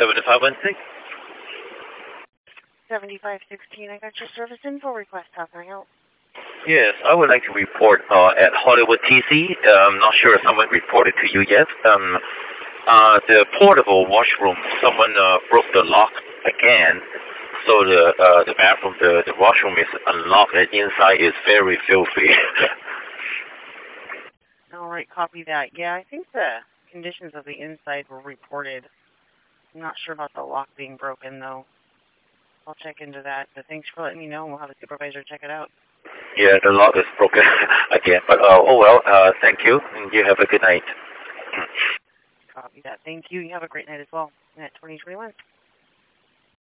7516. 7516, I got your service info request. How can I help? Yes, I would like to report at Hollywood TC. I'm not sure if someone reported to you yet. The portable washroom, someone broke the lock again. So the bathroom, the washroom is unlocked and inside is very filthy. All right, copy that. Yeah, I think the conditions of the inside were reported. I'm not sure about the lock being broken, though. I'll check into that. But thanks for letting me know, and we'll have a supervisor check it out. Yeah, the lock is broken again. But oh well, thank you. And you have a good night. Copy that. Thank you. You have a great night as well. At 2021.